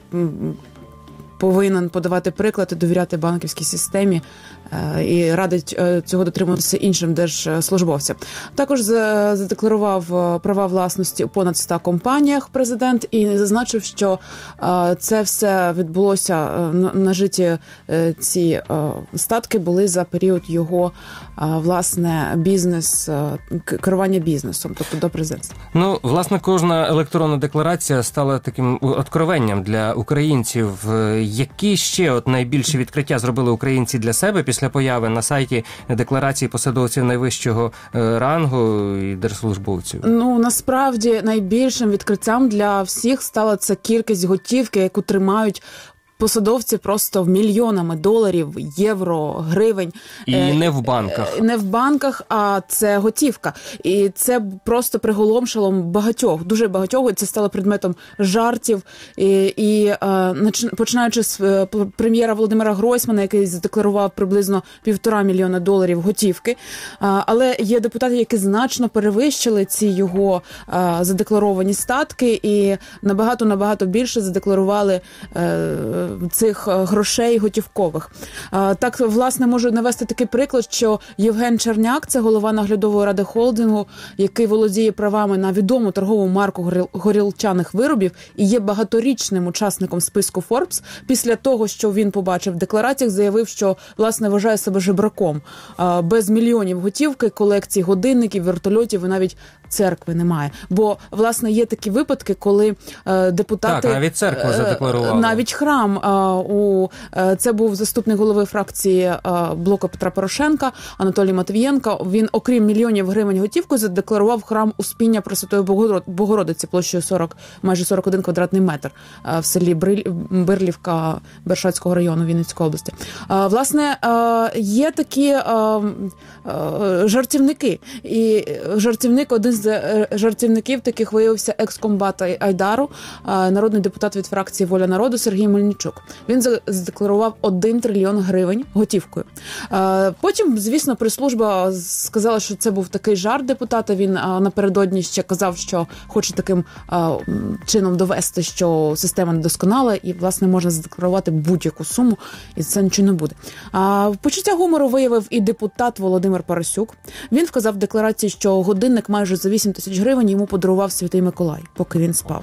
повинен подавати приклад і довіряти банківській системі, і радить цього дотримуватися іншим держслужбовцям. Також задекларував права власності у понад ста компаніях президент і зазначив, що це все відбулося, нажиті ці статки були за період його, власне, бізнес, керування бізнесом, тобто до президентства. Ну, власне, кожна електронна декларація стала таким откровенням для українців. Які ще от найбільші відкриття зробили українці для себе після появи на сайті декларації посадовців найвищого рангу і держслужбовців? Ну, насправді, найбільшим відкриттям для всіх стала ця кількість готівки, яку тримають посадовці просто в мільйонами доларів, євро, гривень. І не в банках. Не в банках, а це готівка. І це просто приголомшило багатьох, дуже багатьох. І це стало предметом жартів. І, і починаючи з прем'єра Володимира Гройсмана, який задекларував приблизно півтора мільйона доларів готівки. Але є депутати, які значно перевищили ці його задекларовані статки і набагато-набагато більше задекларували цих грошей готівкових. Так, власне, можу навести такий приклад, що Євген Черняк, це голова наглядової ради холдингу, який володіє правами на відому торгову марку горілчаних виробів і є багаторічним учасником списку Forbes, після того, що він побачив в деклараціях, заявив, що, власне, вважає себе жебраком. Без мільйонів готівки, колекцій годинників, вертольотів і навіть церкви немає. Бо, власне, є такі випадки, коли депутати... Так, навіть церкву задекларували. Навіть храм. У це був заступник голови фракції блоку Петра Порошенка Анатолій Матвієнко. Він, окрім мільйонів гривень готівку, задекларував храм Успіння Пресвятої Богородиці площею сорок, майже сорок один квадратний метр в селі Бирлівка Бершацького району Вінницької області. Власне, є такі жартівники. І жартівник, один з жартівників таких виявився екс-комбат Айдару, народний депутат від фракції «Воля народу» Сергій Мельничук. Він задекларував один трильйон гривень готівкою. Потім, звісно, прес-служба сказала, що це був такий жарт депутата. Він напередодні ще казав, що хоче таким чином довести, що система недосконала і, власне, можна задекларувати будь-яку суму, і це нічого не буде. Почуття гумору виявив і депутат Володимир Парасюк. Він вказав в декларації, що годинник майже за вісім тисяч гривень йому подарував Святий Миколай, поки він спав.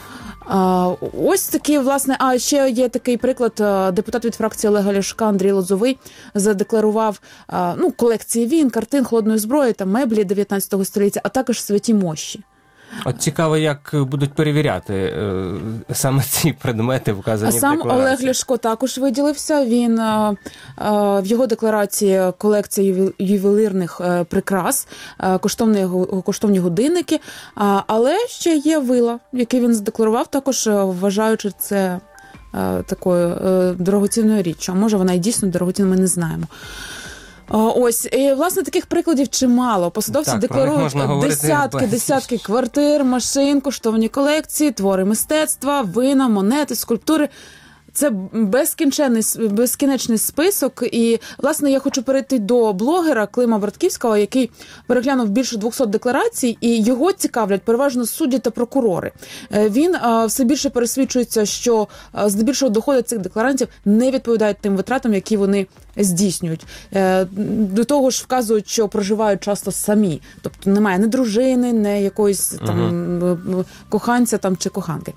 Ось такий, власне, а ще є такий приклад. Депутат від фракції Олега Ляшка Андрій Лозовий задекларував ну, колекції війн, картин, холодної зброї та меблі дев'ятнадцятого століття, а також святі мощі. От цікаво, як будуть перевіряти е, саме ці предмети, вказані в декларації. Сам Олег Ляшко також виділився. Він е, в його декларації колекція ювелірних е, прикрас, е, коштовні, коштовні годинники, е, але ще є вила, які він задекларував, також вважаючи це е, такою е, дорогоцінною річчю. А може вона і дійсно дорогоцінна, ми не знаємо. Ось, і, власне, таких прикладів чимало. Посадовці так, декларують десятки, десятки квартир, машин, коштовні колекції, твори мистецтва, вина, монети, скульптури. це безкінченний, безкінечний список. І, власне, я хочу перейти до блогера Клима Братківського, який переглянув більше двісті декларацій, і його цікавлять переважно судді та прокурори. Він все більше пересвідчується, що здебільшого доходи цих декларантів не відповідають тим витратам, які вони здійснюють. До того ж вказують, що проживають часто самі. Тобто немає ні дружини, ні якоїсь там uh-huh. коханця там, чи коханки.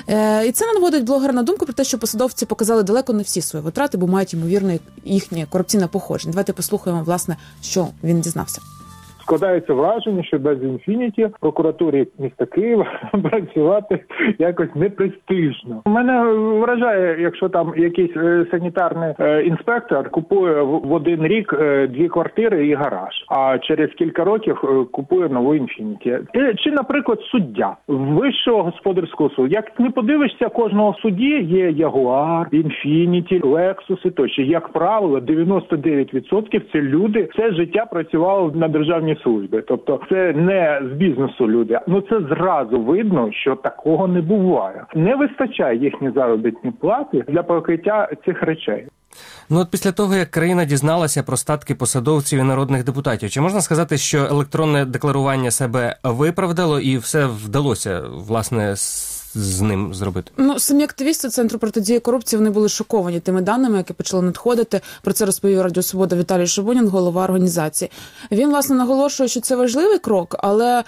І це наводить блогера на думку про те, що посадовці показали далеко не всі свої витрати, бо мають, ймовірно, їхнє корупційне походження. Давайте послухаємо, власне, що він дізнався. Складається враження, що без «Інфініті» прокуратурі міста Києва працювати якось непрестижно. Мене вражає, якщо там якийсь санітарний інспектор купує в один рік дві квартири і гараж, а через кілька років купує нову «Інфініті». Чи, наприклад, суддя Вищого господарського суду. Як не подивишся, кожного судді є «Ягуар», «Інфініті», «Лексуси» тощо. Як правило, дев'яносто дев'ять відсотків це люди, все життя працювали на державній служби. Тобто це не з бізнесу люди. Ну це зразу видно, що такого не буває. Не вистачає їхні заробітні плати для покриття цих речей. Ну от після того, як країна дізналася про статки посадовців і народних депутатів, чи можна сказати, що електронне декларування себе виправдало і все вдалося, власне, з ним зробити? Ну, самі активісти Центру протидії корупції, вони були шоковані тими даними, які почали надходити. Про це розповів Радіо Свобода Віталій Шабунін, голова організації. Він, власне, наголошує, що це важливий крок, але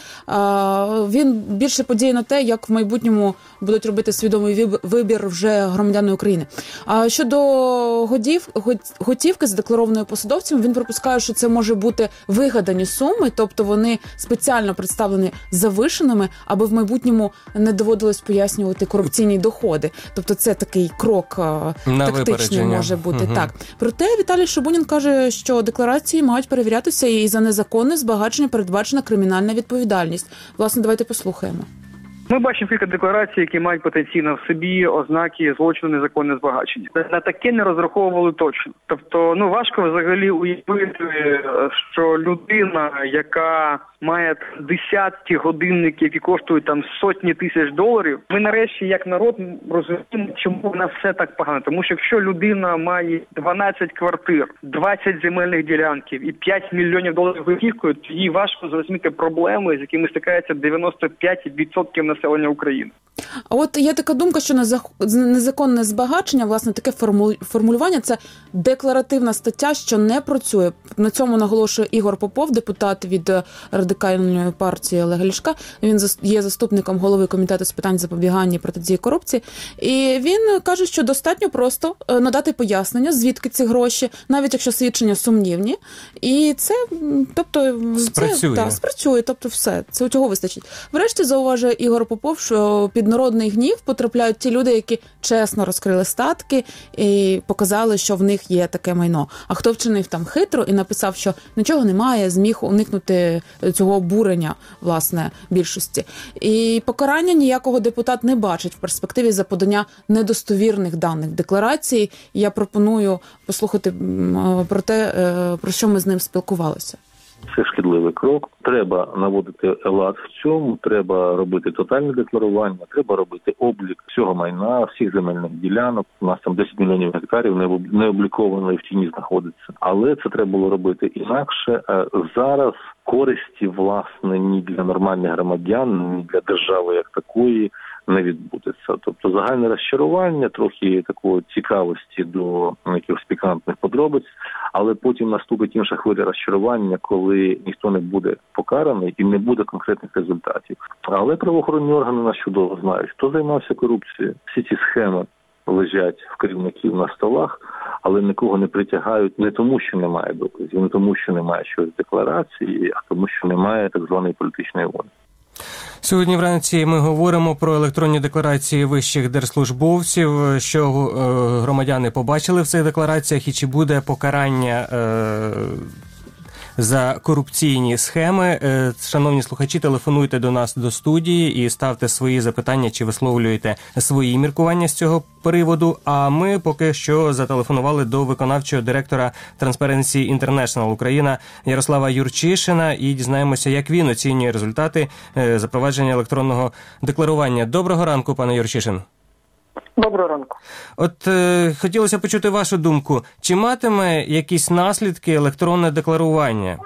а, він більше подіє на те, як в майбутньому будуть робити свідомий вибір вже громадяни України. А щодо годів, готівки задекларованої посадовцями, він припускає, що це може бути вигадані суми, тобто вони спеціально представлені завишеними, аби в майбутньому не доводилось пояснювати корупційні доходи. Тобто це такий крок на тактичний може бути. Угу. Так. Проте Віталій Шабунін каже, що декларації мають перевірятися і за незаконне збагачення передбачена кримінальна відповідальність. Власне, давайте послухаємо. Ми бачимо кілька декларацій, які мають потенційно в собі ознаки злочину незаконне збагачення. На таке не розраховували точно. Тобто, ну важко взагалі уявити, що людина, яка має десятки годинників, які коштують там сотні тисяч доларів, ми нарешті, як народ, розуміємо, чому в нас все так погано. Тому що якщо людина має дванадцять квартир, двадцять земельних ділянків і п'ять мільйонів доларів готівкою, то їй важко зрозуміти проблеми, з якими стикається дев'яносто п'ять відсотків населення України. А от є така думка, що незаконне збагачення, власне, таке формулювання, це декларативна стаття, що не працює. На цьому наголошує Ігор Попов, депутат від Радикальної партії Олега Ляшка. Він є заступником голови комітету з питань запобігання і протидії корупції. І він каже, що достатньо просто надати пояснення, звідки ці гроші, навіть якщо свідчення сумнівні. І це, тобто, спрацює. Це, так, спрацює, тобто все. Це цього вистачить. Врешті зауважує Ігор Попов, що під народний гнів потрапляють ті люди, які чесно розкрили статки і показали, що в них є таке майно. А хто вчинив там хитро і написав, що нічого немає, зміг уникнути цього обурення, власне, більшості. І покарання ніякого депутат не бачить в перспективі за подання недостовірних даних декларації. Я пропоную послухати про те, про що ми з ним спілкувалися. Це шкідливий крок. Треба наводити лад в цьому, треба робити тотальне декларування, треба робити облік всього майна, всіх земельних ділянок. У нас там десять мільйонів гектарів не обліковано і в тіні знаходиться. Але це треба було робити інакше. Зараз користі, власне, ні для нормальних громадян, ні для держави як такої не відбудеться. Тобто загальне розчарування, трохи такої цікавості до якихось пікантних подробиць, але потім наступить інша хвиля розчарування, коли ніхто не буде покараний і не буде конкретних результатів. Але правоохоронні органи нас чудово знають, хто займався корупцією. Всі ці схеми лежать в керівників на столах, але нікого не притягають не тому, що немає доказів, не тому, що немає щось декларації, а тому, що немає так званої політичної волі. Сьогодні вранці ми говоримо про електронні декларації вищих держслужбовців, що громадяни побачили в цих деклараціях і чи буде покарання за корупційні схеми. Шановні слухачі, телефонуйте до нас до студії і ставте свої запитання, чи висловлюєте свої міркування з цього приводу. А ми поки що зателефонували до виконавчого директора Transparency International Україна Ярослава Юрчишина і дізнаємося, як він оцінює результати запровадження електронного декларування. Доброго ранку, пане Юрчишин. Доброго ранку. От е, хотілося почути вашу думку. Чи матиме якісь наслідки електронне декларування?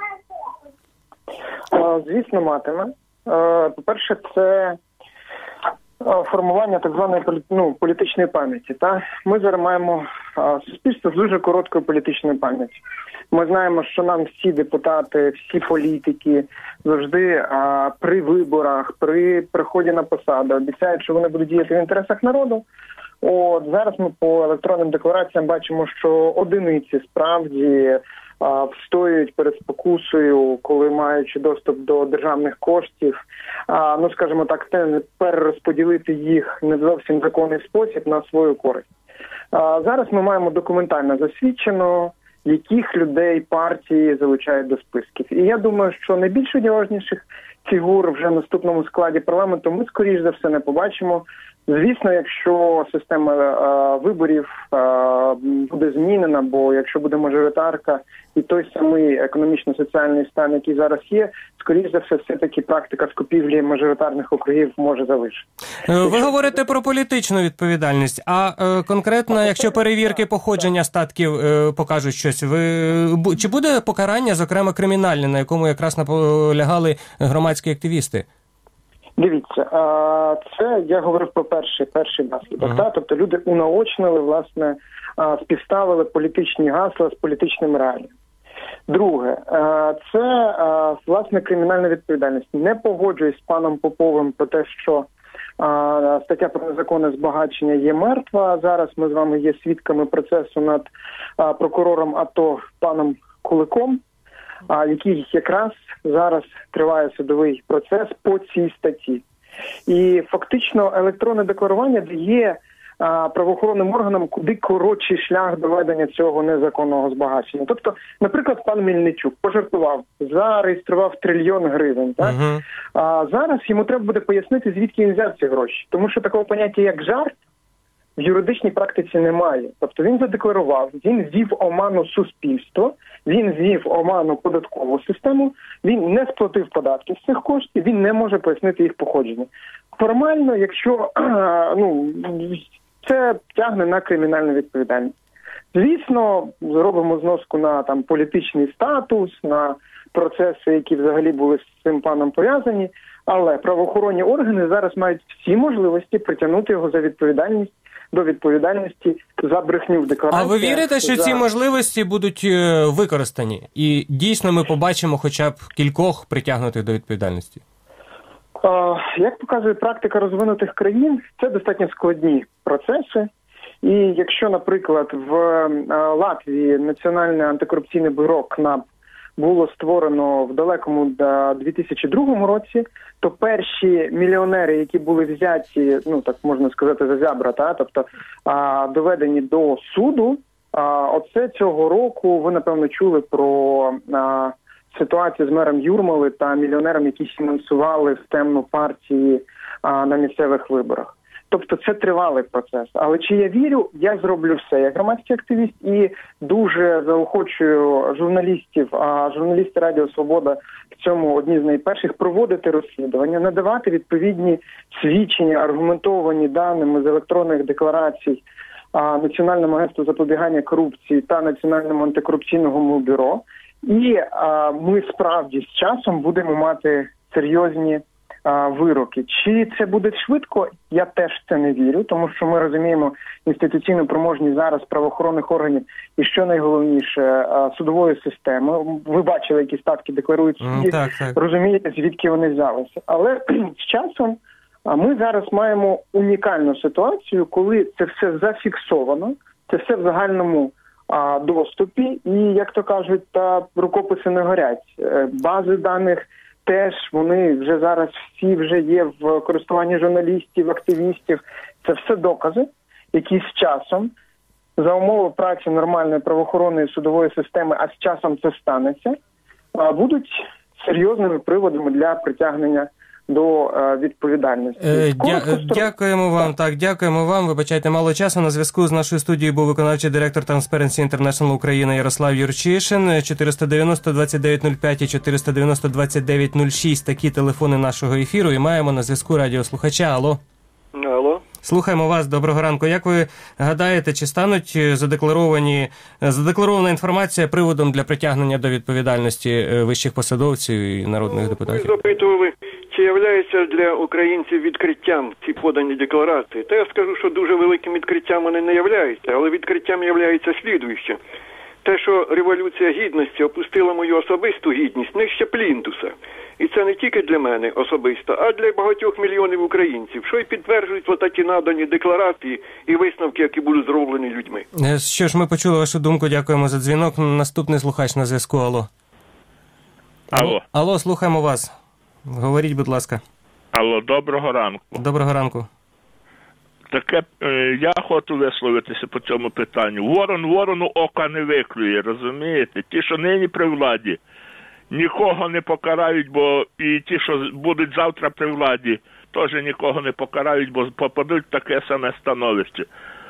Е, звісно, матиме. Е, по-перше, це формування так званої ну, політичної пам'яті. Та? Ми зараз маємо е, суспільство з дуже короткою політичною пам'яттю. Ми знаємо, що нам всі депутати, всі політики завжди а, при виборах, при приході на посаду обіцяють, що вони будуть діяти в інтересах народу. От зараз ми по електронним деклараціям бачимо, що одиниці справді а, встоюють перед спокусою, коли маючи доступ до державних коштів, а, ну скажімо так, перерозподілити їх не в зовсім законний спосіб на свою користь. А, зараз ми маємо документально засвідчено, яких людей партії залучають до списків. І я думаю, що найбільш одіозніших фігур вже в наступному складі парламенту ми, скоріш за все, не побачимо. Звісно, якщо система е, виборів е, буде змінена, бо якщо буде мажоритарка і той самий економічно-соціальний стан, який зараз є, скоріш за все, все-таки практика скупівлі мажоритарних округів може залишити. Ви говорите про політичну відповідальність, а е, конкретно, якщо перевірки походження статків е, покажуть щось, ви, чи буде покарання, зокрема кримінальне, на якому якраз наполягали громадські активісти? Дивіться, це я говорив про перший, перший наслідок. Uh-huh. Тобто люди унаочнили, власне, співставили політичні гасла з політичними реаліями. Друге, це, власне, кримінальна відповідальність. Не погоджуюсь з паном Поповим про те, що стаття про незаконне збагачення є мертва. Зараз ми з вами є свідками процесу над прокурором АТО паном Куликом, який якраз зараз триває судовий процес по цій статті. І фактично електронне декларування дає а, правоохоронним органам куди коротший шлях доведення цього незаконного збагачення. Тобто, наприклад, пан Мельничук пожартував, зареєстрував трильйон гривень. Так? Uh-huh. А зараз йому треба буде пояснити, звідки він взяв ці гроші. Тому що такого поняття, як жарт, в юридичній практиці немає. Тобто він задекларував, він ввів оману суспільство, він ввів оману податкову систему, він не сплатив податки з цих коштів, він не може пояснити їх походження. Формально, якщо ну, це тягне на кримінальну відповідальність. Звісно, зробимо зноску на там політичний статус, на процеси, які взагалі були з цим паном пов'язані, але правоохоронні органи зараз мають всі можливості притягнути його за відповідальність, до відповідальності за брехню в декларації. А ви вірите, що за... ці можливості будуть використані? І дійсно ми побачимо хоча б кількох притягнутих до відповідальності? А, як показує практика розвинутих країн, це достатньо складні процеси. І якщо, наприклад, в Латвії Національне антикорупційне бюро КНАБ було створено в далекому дві тисячі другому році, то перші мільйонери, які були взяті, ну так можна сказати, за зябра, та, тобто а, доведені до суду, а, оце цього року ви, напевно, чули про а, ситуацію з мером Юрмали та мільйонером, які фінансували в темну партії а, на місцевих виборах. Тобто це тривалий процес. Але чи я вірю, я зроблю все. Я громадський активіст і дуже заохочую журналістів, а журналісти Радіо Свобода в цьому одні з найперших, проводити розслідування, надавати відповідні свідчення, аргументовані даними з електронних декларацій а, Національному агентству запобігання корупції та Національному антикорупційному бюро. І а, ми справді з часом будемо мати серйозні вироки. Чи це буде швидко? Я теж в це не вірю, тому що ми розуміємо інституційну проможність зараз правоохоронних органів і, що найголовніше, судової системи. Ви бачили, які статки декларують судді, так, так. розумієте, звідки вони взялися. Але з часом ми зараз маємо унікальну ситуацію, коли це все зафіксовано, це все в загальному доступі і, як то кажуть, та рукописи не горять. Бази даних теж, вони вже зараз всі вже є в користуванні журналістів, активістів. Це все докази, які з часом, за умови праці нормальної правоохоронної судової системи, а з часом це станеться, будуть серйозними приводами для притягнення до відповідальності. Е, дя, дякуємо вам. Так, дякуємо вам. Вибачайте, мало часу. На зв'язку з нашою студією був виконавчий директор Transparency International Україна Ярослав Юрчишин. чотириста дев'яносто двадцять дев'ять нуль п'ять і чотириста дев'яносто двадцять дев'ять нуль шість такі телефони нашого ефіру. І маємо на зв'язку радіослухача. Алло. Алло. Слухаємо вас. Доброго ранку. Як ви гадаєте, чи стануть задекларовані, задекларована інформація приводом для притягнення до відповідальності вищих посадовців і народних депутатів? Ви запитували, чи являється для українців відкриттям ці подані декларації. Та я скажу, що дуже великим відкриттям вони не являються, але відкриттям являється слідуюче. Те, що Революція Гідності опустила мою особисту гідність нижче плінтуса. І це не тільки для мене особисто, а для багатьох мільйонів українців, що й підтверджують отакі надані декларації і висновки, які будуть зроблені людьми. Що ж, ми почули вашу думку, дякуємо за дзвінок. Наступний слухач на зв'язку, алло. Алло. Алло, слухаємо вас. Говоріть, будь ласка. Алло, доброго ранку. Доброго ранку. Таке, е, я хочу висловитися по цьому питанню. Ворон ворону ока не виклює, розумієте? Ті, що нині при владі, нікого не покарають, бо і ті, що будуть завтра при владі, теж нікого не покарають, бо попадуть в таке саме становище.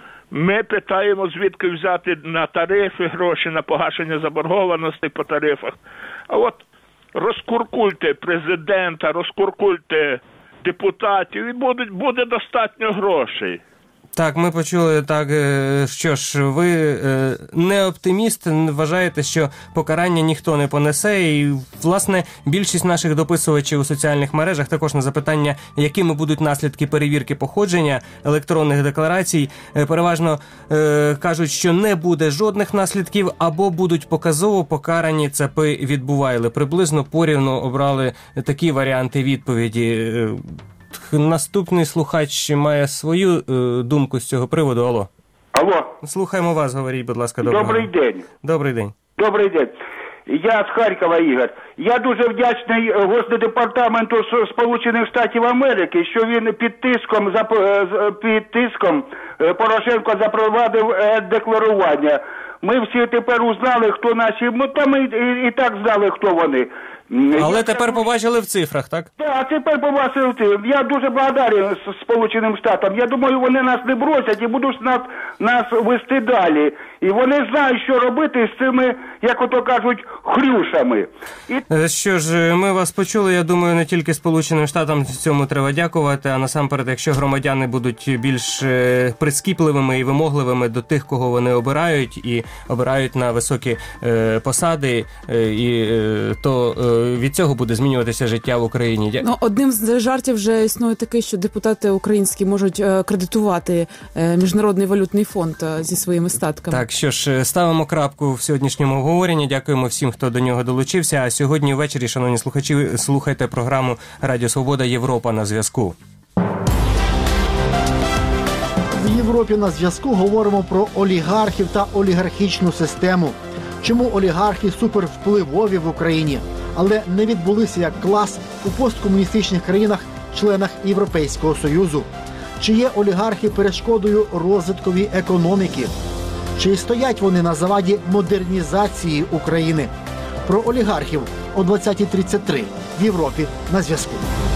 Ми питаємо, звідки взяти на тарифи гроші, на погашення заборгованостей по тарифах. А от розкуркуйте президента, розкуркуйте депутатів, і буде, буде достатньо грошей. Так, ми почули, так, що ж, ви не оптиміст, вважаєте, що покарання ніхто не понесе, і, власне, більшість наших дописувачів у соціальних мережах також на запитання, якими будуть наслідки перевірки походження електронних декларацій, переважно е, кажуть, що не буде жодних наслідків, або будуть показово покарані ЦАПи відбувайли. Приблизно порівну обрали такі варіанти відповіді. Наступний слухач має свою е, думку з цього приводу. Алло. Алло. Слухаємо вас, говоріть, будь ласка. Доброго. Добрий день. Добрий день. Добрий день. Я з Харкова, Ігор. Я дуже вдячний Госдепартаменту Сполучених Штатів Америки, що він під тиском, під тиском Порошенко запровадив декларування. Ми всі тепер узнали, хто наші, ну там і, і, і так знали, хто вони. Але я тепер побачили в цифрах, так? Так, тепер побачили в цифрах. Я дуже благодарен Сполученим Штатам. Я думаю, вони нас не бросять і будуть нас, нас вести далі. І вони знають, що робити з цими, як ото кажуть, хрюшами. І... Що ж, ми вас почули, я думаю, не тільки Сполученим Штатам в цьому треба дякувати, а насамперед, якщо громадяни будуть більш прискіпливими і вимогливими до тих, кого вони обирають, і обирають на високі е, посади, е, і е, то е, від цього буде змінюватися життя в Україні. Дя... Ну, одним з жартів вже існує таке, що депутати українські можуть е, кредитувати е, Міжнародний валютний фонд е, зі своїми статками. Так, що ж, ставимо крапку в сьогоднішньому обговоренні. Дякуємо всім, хто до нього долучився. А сьогодні ввечері, шановні слухачі, слухайте програму «Радіо Свобода. Європа на зв'язку». В Європі на зв'язку говоримо про олігархів та олігархічну систему. Чому олігархи супервпливові в Україні, але не відбулися як клас у посткомуністичних країнах, членах Європейського Союзу? Чи є олігархи перешкодою розвитковій економіки? Чи стоять вони на заваді модернізації України? Про олігархів о двадцятій тридцять три в Європі на зв'язку.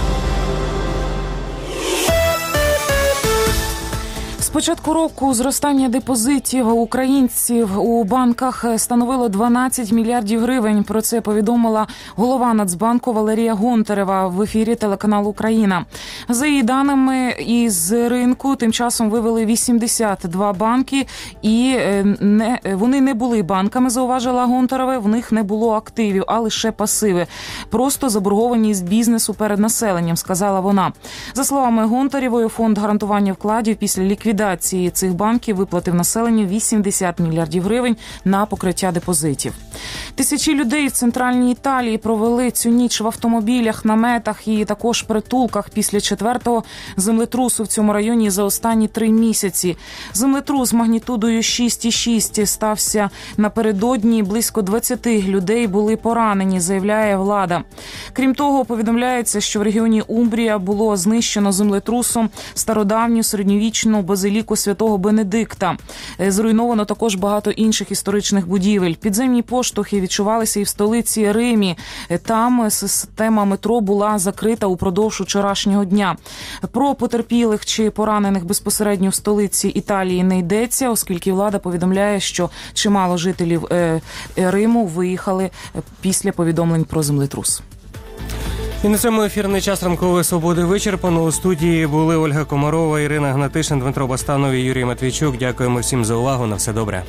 З початку року зростання депозитів українців у банках становило дванадцять мільярдів гривень. Про це повідомила голова Нацбанку Валерія Гонтарева в ефірі телеканалу «Україна». За її даними, із ринку тим часом вивели вісімдесят два банки, і не, вони не були банками, зауважила Гонтарева, в них не було активів, а лише пасиви. Просто заборгованість бізнесу перед населенням, сказала вона. За словами Гонтаревої, фонд гарантування вкладів після ліквідації цих банків виплатив населенню вісімдесят мільярдів гривень на покриття депозитів. Тисячі людей в центральній Італії провели цю ніч в автомобілях, наметах і також притулках після четвертого землетрусу в цьому районі за останні три місяці. Землетрус магнітудою шість цілих шість стався напередодні. Близько двадцять людей були поранені, заявляє влада. Крім того, повідомляється, що в регіоні Умбрія було знищено землетрусом стародавню середньовічну базиліку святого Бенедикта. Зруйновано також багато інших історичних будівель. Підземні поштовхи відчувалися і в столиці Римі. Там система метро була закрита упродовж вчорашнього дня. Про потерпілих чи поранених безпосередньо в столиці Італії не йдеться, оскільки влада повідомляє, що чимало жителів Риму виїхали після повідомлень про землетрус. І на цьому ефірний час ранкової свободи вичерпано. У студії були Ольга Комарова, Ірина Гнатишин, Дмитро Бастанов і Юрій Матвійчук. Дякуємо всім за увагу. На все добре.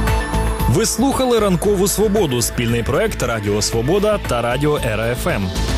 Ви слухали «Ранкову свободу» – спільний проект Радіо Свобода та Радіо Ера еф ем.